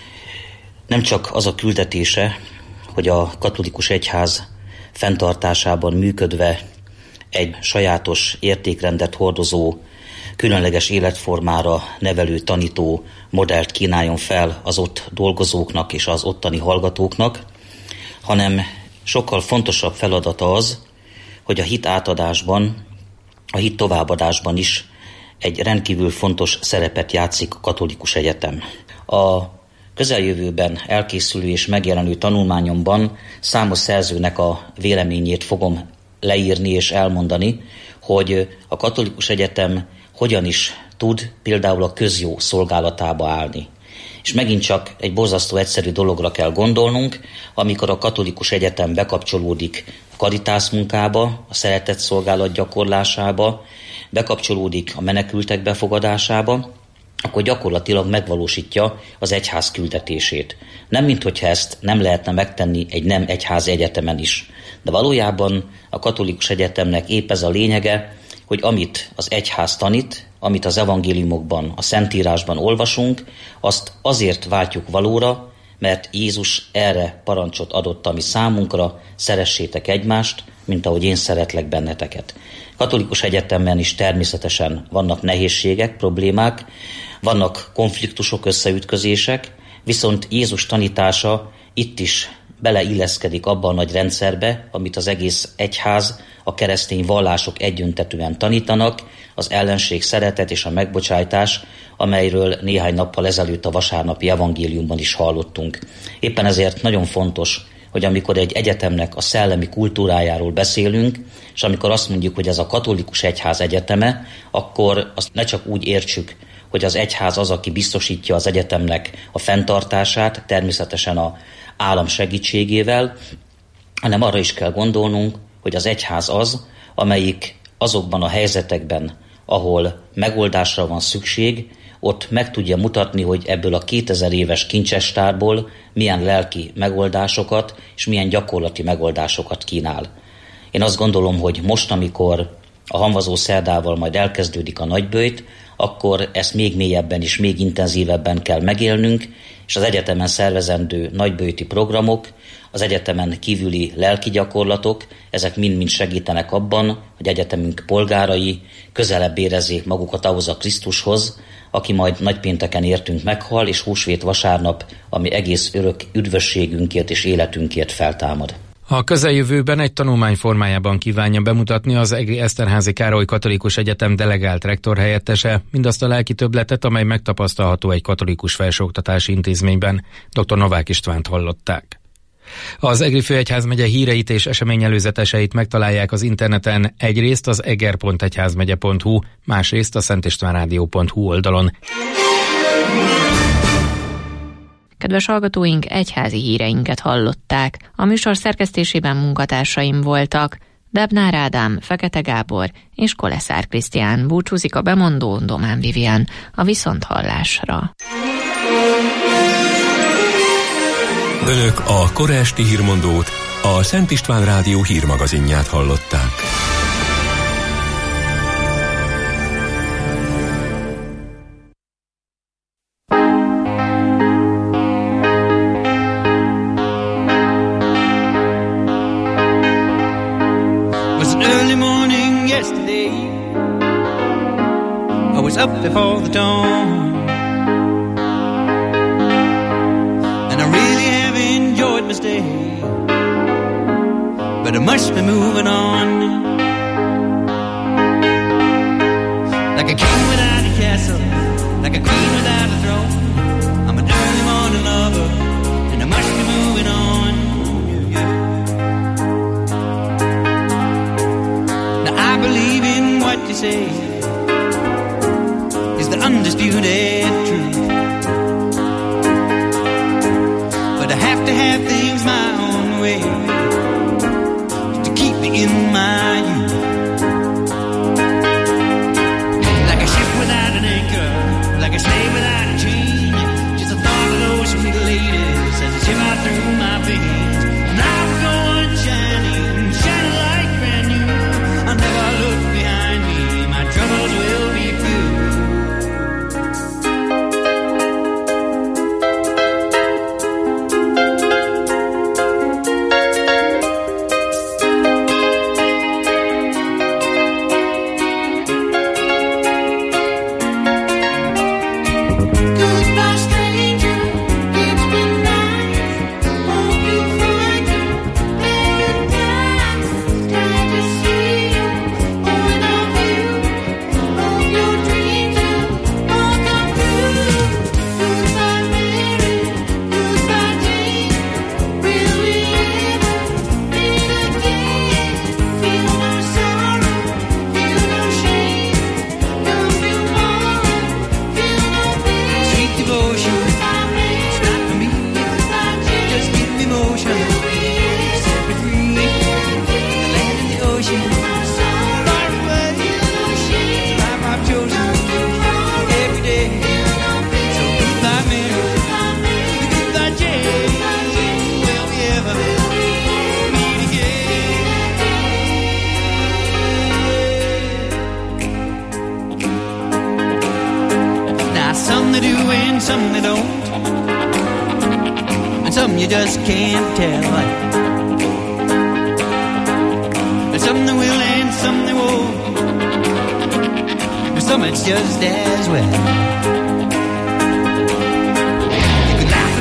nem csak az a küldetése, hogy a katolikus egyház fenntartásában működve egy sajátos értékrendet hordozó, különleges életformára nevelő tanító modellt kínáljon fel az ott dolgozóknak és az ottani hallgatóknak, hanem sokkal fontosabb feladata az, hogy a hit átadásban, a hit továbbadásban is egy rendkívül fontos szerepet játszik a Katolikus Egyetem. A közeljövőben elkészülő és megjelenő tanulmányomban számos szerzőnek a véleményét fogom leírni és elmondani, hogy a Katolikus Egyetem hogyan is tud például a közjó szolgálatába állni. És megint csak egy borzasztó egyszerű dologra kell gondolnunk, amikor a Katolikus Egyetem bekapcsolódik a karitász munkába, a szeretett szolgálat gyakorlásába, bekapcsolódik a menekültek befogadásába, akkor gyakorlatilag megvalósítja az egyház küldetését. Nem minthogyha ezt nem lehetne megtenni egy nem egyházi egyetemen is. De valójában a Katolikus Egyetemnek épp ez a lényege, hogy amit az egyház tanít, amit az evangéliumokban, a Szentírásban olvasunk, azt azért váltjuk valóra, mert Jézus erre parancsot adott a mi számunkra, szeressétek egymást, mint ahogy én szeretlek benneteket. Katolikus Egyetemben is természetesen vannak nehézségek, problémák, vannak konfliktusok, összeütközések, viszont Jézus tanítása itt is beleilleszkedik abba a nagy rendszerbe, amit az egész egyház, a keresztény vallások egyöntetűen tanítanak, az ellenség szeretet és a megbocsájtás, amelyről néhány nappal ezelőtt a vasárnapi evangéliumban is hallottunk. Éppen ezért nagyon fontos, hogy amikor egy egyetemnek a szellemi kultúrájáról beszélünk, és amikor azt mondjuk, hogy ez a katolikus egyház egyeteme, akkor azt ne csak úgy értsük, hogy az egyház az, aki biztosítja az egyetemnek a fenntartását, természetesen az állam segítségével, hanem arra is kell gondolnunk, hogy az egyház az, amelyik azokban a helyzetekben, ahol megoldásra van szükség, ott meg tudja mutatni, hogy ebből a 2000 éves kincsestárból milyen lelki megoldásokat és milyen gyakorlati megoldásokat kínál. Én azt gondolom, hogy most, amikor a hamvazó szerdával majd elkezdődik a nagyböjt, akkor ezt még mélyebben és még intenzívebben kell megélnünk, és az egyetemen szervezendő nagyböjti programok, az egyetemen kívüli lelki gyakorlatok, ezek mind-mind segítenek abban, hogy egyetemünk polgárai közelebb érezzék magukat ahhoz a Krisztushoz, aki majd nagypénteken értünk meghal, és húsvét vasárnap, ami egész örök üdvösségünkért és életünkért feltámad. A közeljövőben egy tanulmány formájában kívánja bemutatni az Egri Eszterházy Károly Katolikus Egyetem delegált rektor helyettese mindazt a lelki többletet, amely megtapasztalható egy katolikus felsőoktatási intézményben. Dr. Novák Istvánt hallották. Az Egri Főegyházmegye híreit és eseményelőzeteseit megtalálják az interneten, egyrészt az eger.egyházmegye.hu, másrészt a szentistvánrádió.hu oldalon. Kedves hallgatóink, egyházi híreinket hallották. A műsor szerkesztésében munkatársaim voltak Debnár Ádám, Fekete Gábor és Koleszár Krisztián. Búcsúzik a bemondó, Domán Vivian. A viszonthallásra. Önök a kora esti hírmondót, a Szent István Rádió hírmagazinját hallották. Up before the dawn, and I really have enjoyed my stay, but I must be moving on. Like a king without a castle, like a queen without a throne, I'm an early morning lover, and I must be moving on. Now I believe in what you say, the undisputed truth, but I have to have things my own way to keep me in my youth. Like a ship without an anchor, like a slave without a chain, just a thought of those sweet ladies as they shiver through my veins. Now we're going shining, shining like brand new. I'll never look behind me, my troubles will be few. Some they don't, and some you just can't tell. And some they will and some they won't, and some it's just as well. You can laugh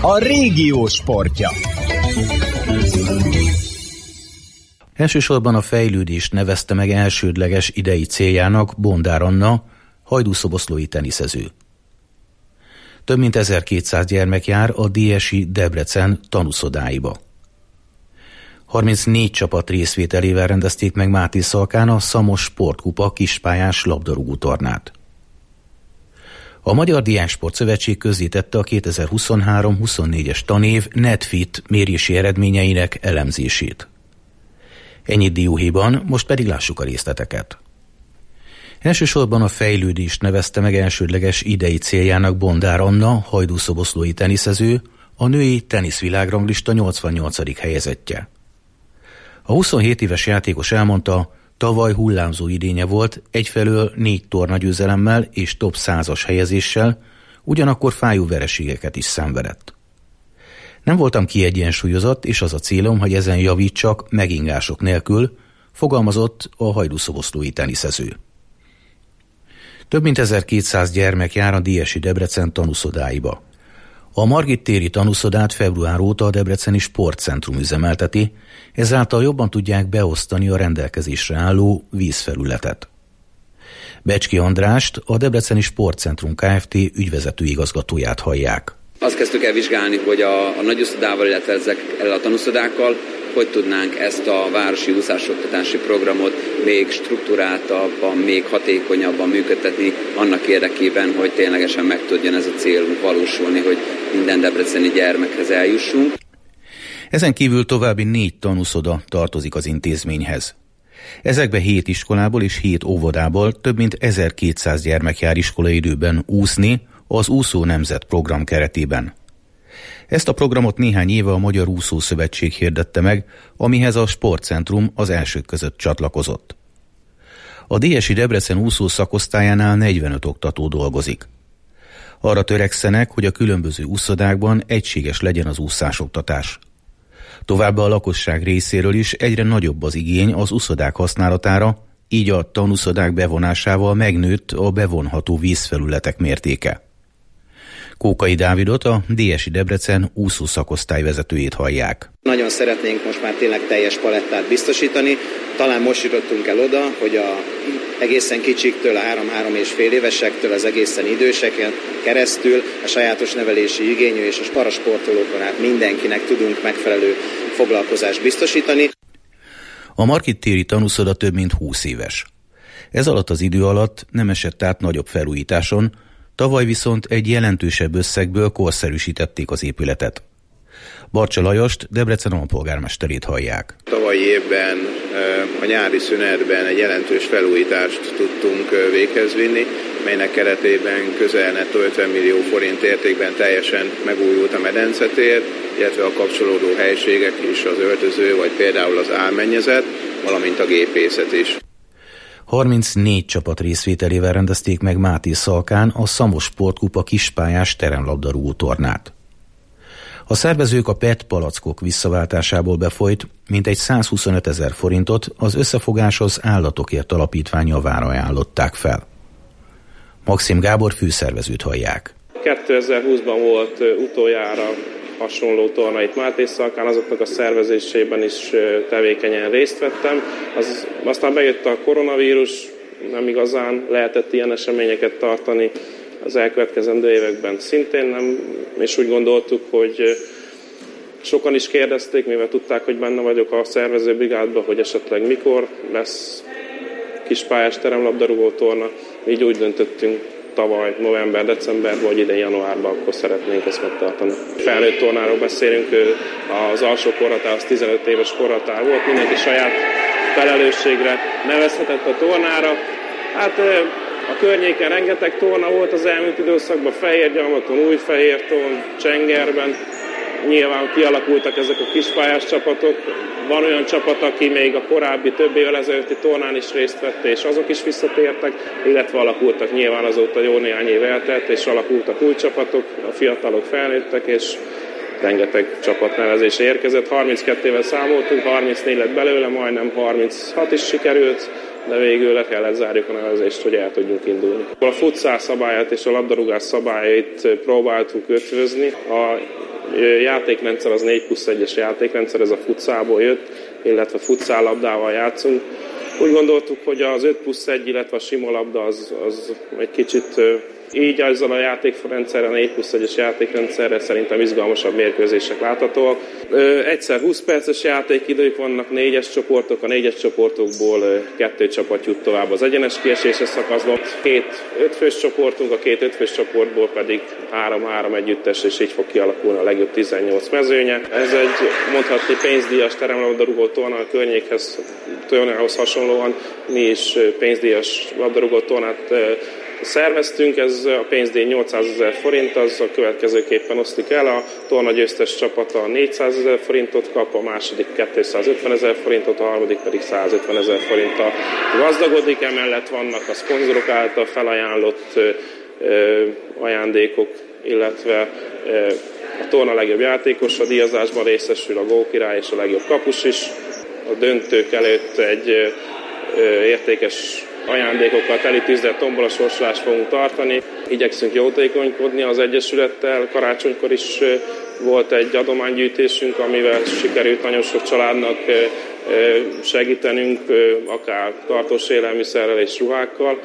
a régió sportja. Elsősorban a fejlődést nevezte meg elsődleges idei céljának Bondár Anna, hajdúszoboszlói teniszező. Több mint 1200 gyermek jár a DSI Debrecen tanúszodáiba. 34 csapat részvételével rendezték meg Mátészalkán a Szamos Sportkupa kispályás labdarúgó tornát. A Magyar Diáksport Szövetség közzétette a 2023-24-es tanév NetFit mérési eredményeinek elemzését. Ennyit dióhéjban, most pedig lássuk a részleteket. Elsősorban a fejlődést nevezte meg elsődleges idei céljának Bondár Anna, hajdúszoboszlói teniszező, a női teniszvilágranglista 88. helyezettje. A 27 éves játékos elmondta, tavaly hullámzó idénye volt, egyfelől 4 tornagyőzelemmel és top 100-as helyezéssel, ugyanakkor fájó vereségeket is szenvedett. Nem voltam kiegyensúlyozott, és az a célom, hogy ezen javítsak megingások nélkül, fogalmazott a hajdúszoboszlói teniszező. Több mint 1200 gyermek jár a DSI Debrecen tanúszodáiba. A Margit téri tanúszodát február óta a Debreceni Sportcentrum üzemelteti, ezáltal jobban tudják beosztani a rendelkezésre álló vízfelületet. Becski Andrást, a Debreceni Sportcentrum Kft. Ügyvezető igazgatóját hallják. Azt kezdtük el vizsgálni, hogy a nagyoszodával, illetve ezekkel a tanúszodákkal hogy tudnánk ezt a városi úszásoktatási programot még struktúráltabban, még hatékonyabban működtetni annak érdekében, hogy ténylegesen meg tudjon ez a célunk valósulni, hogy minden debreceni gyermekhez eljussunk. Ezen kívül további 4 tanúszoda tartozik az intézményhez. Ezekbe 7 iskolából és 7 óvodából több mint 1200 gyermek jár iskolaidőben úszni az Úszó Nemzet program keretében. Ezt a programot néhány éve a Magyar Úszószövetség hirdette meg, amihez a Sportcentrum az elsők között csatlakozott. A DSI Debrecen úszó szakosztályánál 45 oktató dolgozik. Arra törekszenek, hogy a különböző úszodákban egységes legyen az úszásoktatás. Továbbá a lakosság részéről is egyre nagyobb az igény az úszodák használatára, így a tanúszodák bevonásával megnőtt a bevonható vízfelületek mértéke. Kókai Dávidot, a DSI Debrecen úszó szakosztály vezetőjét hallják. Nagyon szeretnénk most már tényleg teljes palettát biztosítani. Talán most jutottunk el oda, hogy egészen kicsiktől, a 3-3 és fél évesektől az egészen időseken keresztül a sajátos nevelési igényű és a parasportolókon át mindenkinek tudunk megfelelő foglalkozást biztosítani. A Margit téri tanúszoda több mint 20 éves. Ez alatt az idő alatt nem esett át nagyobb felújításon, tavaly viszont egy jelentősebb összegből korszerűsítették az épületet. Barcsa Lajost, Debrecen alpolgármesterét hallják. Tavalyi évben a nyári szünetben egy jelentős felújítást tudtunk véghez vinni, melynek keretében közel nettó 50 millió forint értékben teljesen megújult a medencetér, illetve a kapcsolódó helységek is, az öltöző, vagy például az álmennyezet, valamint a gépészet is. 34 csapat részvételével rendezték meg Mátészalkán a Szamos Sportkupa kispályás teremlabdarúgó tornát. A szervezők a PET palackok visszaváltásából befolyt mintegy 125 000 forintot az Összefogás az Állatokért Alapítvány javára ajánlották fel. Maxim Gábor főszervezőt hallják. 2020-ban volt utoljára hasonló torna itt Mátészalkán, azoknak a szervezésében is tevékenyen részt vettem. Aztán bejött a koronavírus, nem igazán lehetett ilyen eseményeket tartani, az elkövetkezendő években szintén nem, és úgy gondoltuk, hogy sokan is kérdezték, mivel tudták, hogy benne vagyok a szervezőbrigádban, hogy esetleg mikor lesz kispályás teremlabdarúgó torna, így úgy döntöttünk tavaly november-decemberben, hogy idén januárban akkor szeretnénk ezt megtartani. Felnőtt tornáról beszélünk, az alsó korhatár az 15 éves korhatár volt, mindenki saját felelősségre nevezhetett a tornára. Hát a környéken rengeteg torna volt az elmúlt időszakban, Fehérgyalmaton, Újfehérton, Csengerben. Nyilván kialakultak ezek a kispályás csapatok. Van olyan csapat, aki még a korábbi több évvel ezelőtti tornán is részt vett, és azok is visszatértek, illetve alakultak nyilván azóta jó néhány év eltelt, és alakultak új csapatok, a fiatalok felnőttek, és rengeteg csapatnevezés érkezett. 32-vel számoltunk, 34 lett belőle, majdnem 36 is sikerült, de végül le kellett zárjuk a nevezést, hogy el tudjunk indulni. A futszál szabályát és a labdarúgás szabályait próbáltuk ötvözni. A játékrendszer az 4+1-es játékrendszer, ez a futszálból jött, illetve futszállabdával játszunk. Úgy gondoltuk, hogy az 5+1, illetve a sima labda az egy kicsit így ezzel a játékrendszerrel, a 4+1-es játékrendszerrel szerintem izgalmasabb mérkőzések láthatóak. Egyszer 20 perces játékidők vannak, 4-es csoportok, a 4-es csoportokból 2 csapat jut tovább az egyenes kieséses szakaszba. 2 5-fős csoportunk, a 2 5-fős csoportból pedig 3-3 együttes, és így fog kialakulni a legjobb 18 mezőnye. Ez egy mondhatni pénzdíjas teremlabdarúgó torna, a környékhez tornához hasonlóan mi is pénzdíjas labdarúgó tornát szerveztünk, ez a pénzdíj 800 000 forint, az a következőképpen oszlik el, a torna győztes csapata 400 000 forintot kap, a második 250 000 forintot, a harmadik pedig 150 000 forinttal gazdagodik, emellett vannak a szponzorok által felajánlott ajándékok, illetve a torna legjobb játékos, a díjazásban részesül a gólkirály és a legjobb kapus is. A döntők előtt egy értékes ajándékokkal telítűzött tombola sorsolást fogunk tartani. Igyekszünk jótékonykodni az Egyesülettel. Karácsonykor is volt egy adománygyűjtésünk, amivel sikerült nagyon sok családnak segítenünk, akár tartós élelmiszerrel és ruhákkal.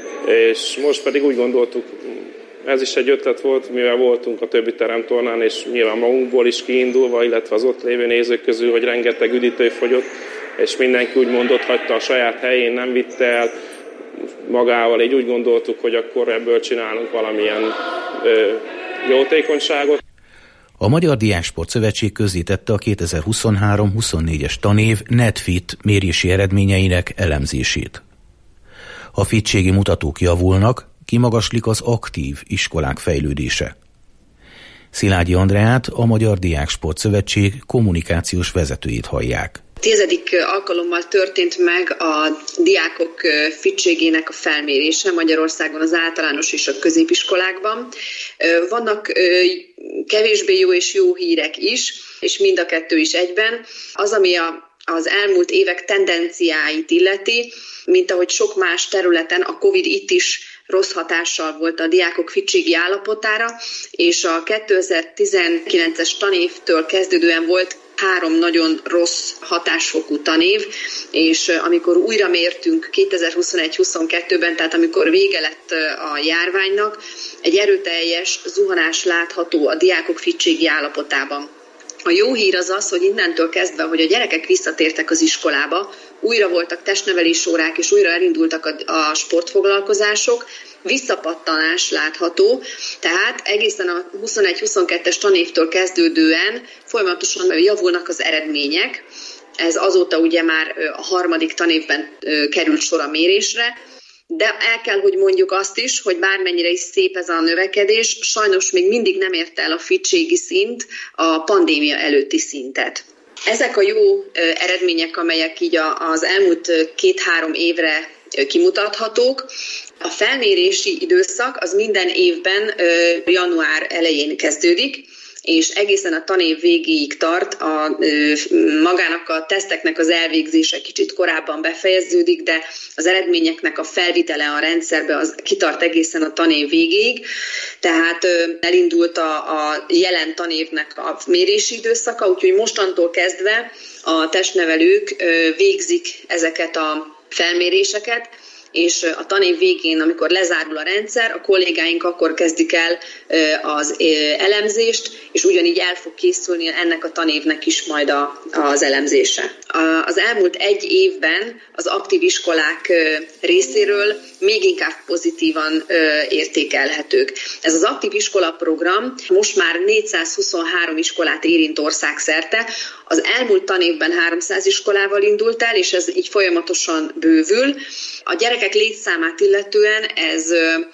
És most pedig úgy gondoltuk, ez is egy ötlet volt, mivel voltunk a többi teremtornán, és nyilván magunkból is kiindulva, illetve az ott lévő nézők közül, hogy rengeteg üdítő fogyott, és mindenki úgymond ott hagyta a saját helyén, nem vitte el magával, így úgy gondoltuk, hogy akkor ebből csinálunk valamilyen jótékonyságot. A Magyar Diáksport Szövetség közzétette a 2023-24-es tanév NetFit mérési eredményeinek elemzését. A fittségi mutatók javulnak, kimagaslik az aktív iskolák fejlődése. Szilágyi Andreát, a Magyar Diáksport Szövetség kommunikációs vezetőjét hallják. 10. alkalommal történt meg a diákok fittségének a felmérése Magyarországon az általános és a középiskolákban. Vannak kevésbé jó és jó hírek is, és mind a kettő is egyben. Az, ami az elmúlt évek tendenciáit illeti, mint ahogy sok más területen, a Covid itt is rossz hatással volt a diákok fittségi állapotára, és a 2019-es tanévtől kezdődően volt 3 nagyon rossz hatásfokú tanév, és amikor újra mértünk 2021-22-ben, tehát amikor vége lett a járványnak, egy erőteljes zuhanás látható a diákok fittségi állapotában. A jó hír az az, hogy innentől kezdve, hogy a gyerekek visszatértek az iskolába, újra voltak testnevelés órák, és újra elindultak a sportfoglalkozások, visszapattanás látható, tehát egészen a 21-22-es tanévtől kezdődően folyamatosan javulnak az eredmények. Ez azóta ugye már a 3. tanévben került sor a mérésre, de el kell, hogy mondjuk azt is, hogy bármennyire is szép ez a növekedés, sajnos még mindig nem ért el a fittségi szint a pandémia előtti szintet. Ezek a jó eredmények, amelyek így az elmúlt 2-3 évre kimutathatók. A felmérési időszak az minden évben január elején kezdődik, és egészen a tanév végéig tart. Magának a teszteknek az elvégzése kicsit korábban befejeződik, de az eredményeknek a felvitele a rendszerbe az kitart egészen a tanév végéig. Tehát elindult a jelen tanévnek a mérési időszaka, úgyhogy mostantól kezdve a testnevelők végzik ezeket a felméréseket, és a tanév végén, amikor lezárul a rendszer, a kollégáink akkor kezdik el az elemzést, és ugyanígy el fog készülni ennek a tanévnek is majd az elemzése. Az elmúlt 1 évben az aktív iskolák részéről még inkább pozitívan értékelhetők. Ez az aktív iskola program most már 423 iskolát érint országszerte. Az elmúlt tanévben 300 iskolával indult el, és ez így folyamatosan bővül. A gyerekek létszámát illetően ez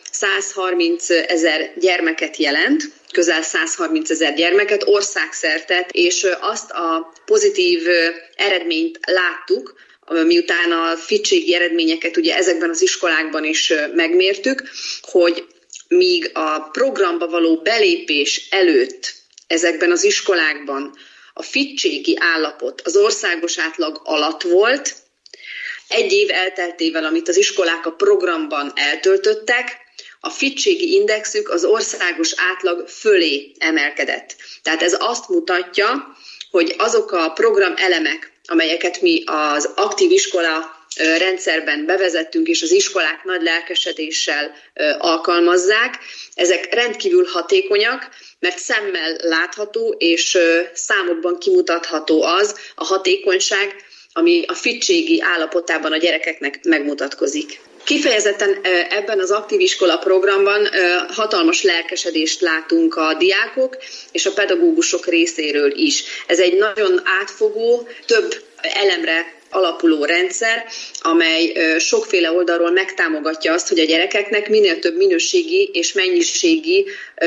130 000 gyermeket jelent, közel 130 000 gyermeket országszerte, és azt a pozitív eredményt láttuk, miután a fittségi eredményeket ugye ezekben az iskolákban is megmértük, hogy míg a programba való belépés előtt ezekben az iskolákban a fittségi állapot az országos átlag alatt volt, 1 év elteltével, amit az iskolák a programban eltöltöttek, a fittségi indexük az országos átlag fölé emelkedett. Tehát ez azt mutatja, hogy azok a programelemek, amelyeket mi az aktív iskola rendszerben bevezettünk, és az iskolák nagy lelkesedéssel alkalmazzák, ezek rendkívül hatékonyak, mert szemmel látható és számokban kimutatható az a hatékonyság, ami a fittségi állapotában a gyerekeknek megmutatkozik. Kifejezetten ebben az aktív iskola programban hatalmas lelkesedést látunk a diákok és a pedagógusok részéről is. Ez egy nagyon átfogó, több elemre alapuló rendszer, amely sokféle oldalról megtámogatja azt, hogy a gyerekeknek minél több minőségi és mennyiségi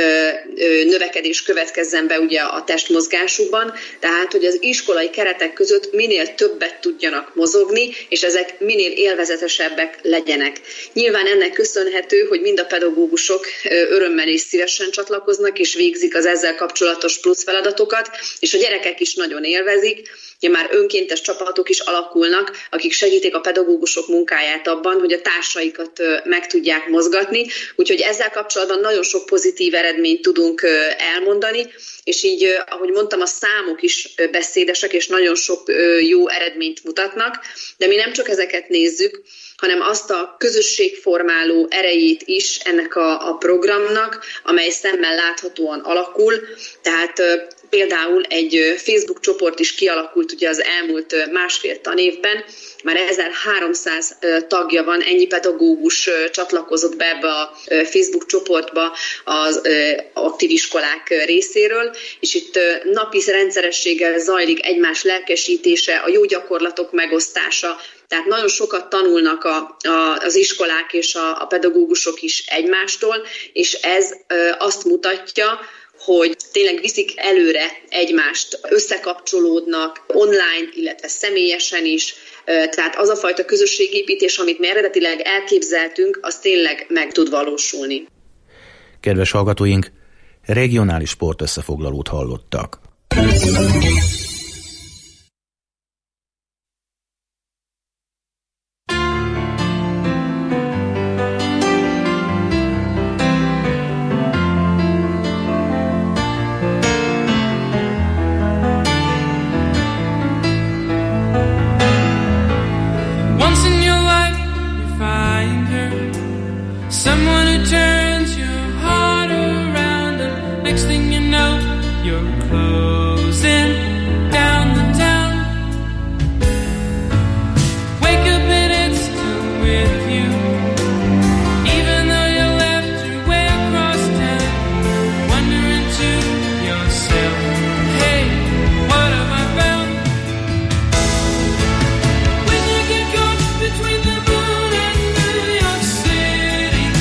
növekedés következzen be ugye a testmozgásukban, tehát hogy az iskolai keretek között minél többet tudjanak mozogni, és ezek minél élvezetesebbek legyenek. Nyilván ennek köszönhető, hogy mind a pedagógusok örömmel és szívesen csatlakoznak, és végzik az ezzel kapcsolatos plusz feladatokat, és a gyerekek is nagyon élvezik. Ugye már önkéntes csapatok is alakulnak, akik segítik a pedagógusok munkáját abban, hogy a társaikat meg tudják mozgatni. Úgyhogy ezzel kapcsolatban nagyon sok pozitív eredményt tudunk elmondani, és így, ahogy mondtam, a számok is beszédesek, és nagyon sok jó eredményt mutatnak, de mi nem csak ezeket nézzük, hanem azt a közösségformáló erejét is ennek a programnak, amely szemmel láthatóan alakul. Tehát például egy Facebook csoport is kialakult ugye az elmúlt másfél tanévben, már 1300 tagja van, ennyi pedagógus csatlakozott be ebbe a Facebook csoportba az aktív iskolák részéről, és itt napi rendszerességgel zajlik egymás lelkesítése, a jó gyakorlatok megosztása, tehát nagyon sokat tanulnak az iskolák és a pedagógusok is egymástól, és ez azt mutatja, hogy tényleg viszik előre egymást, összekapcsolódnak online, illetve személyesen is. Tehát az a fajta közösségépítés, amit mi eredetileg elképzeltünk, az tényleg meg tud valósulni. Kedves hallgatóink, regionális sportösszefoglalót hallottak.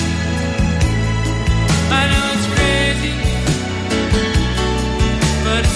But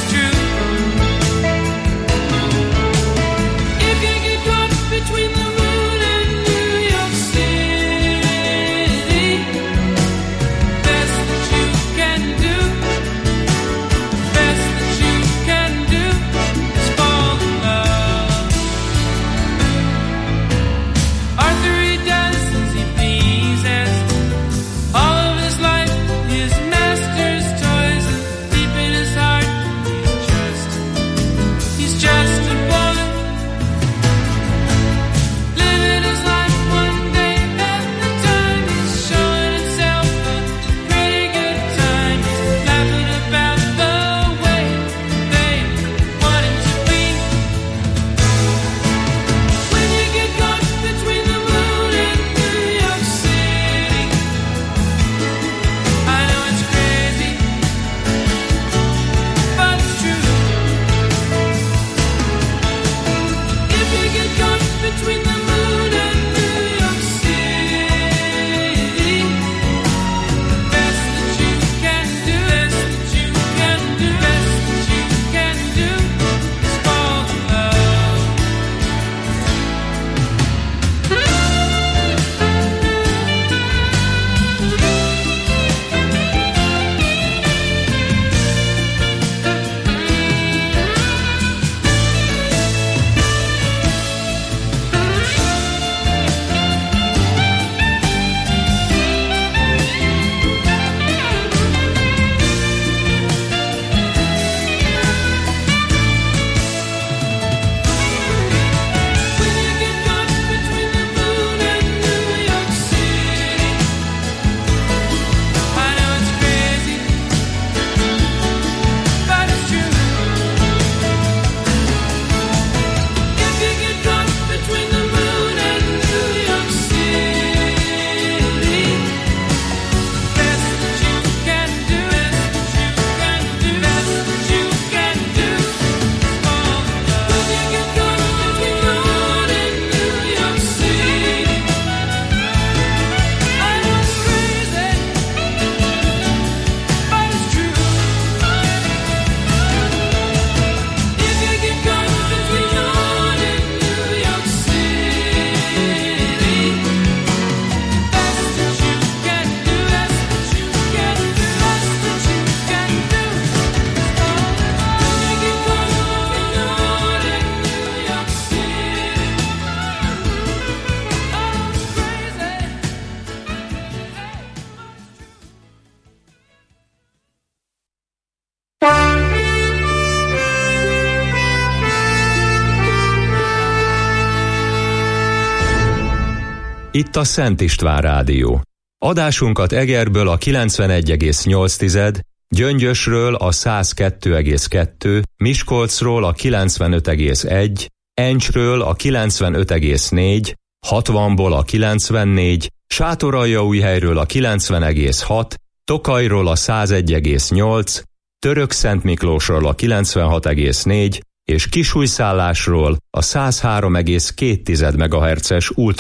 itt a Szent István Rádió. Adásunkat Egerből a 91,8, Gyöngyösről a 102,2, Miskolcról a 95,1, Encsről a 95,4, 60-ból a 94, Sátoraljaújhelyről a 90,6, Tokajról a 101,8, Törökszentmiklósról a 96,4 és Kisújszállásról a 103,2 MHz-es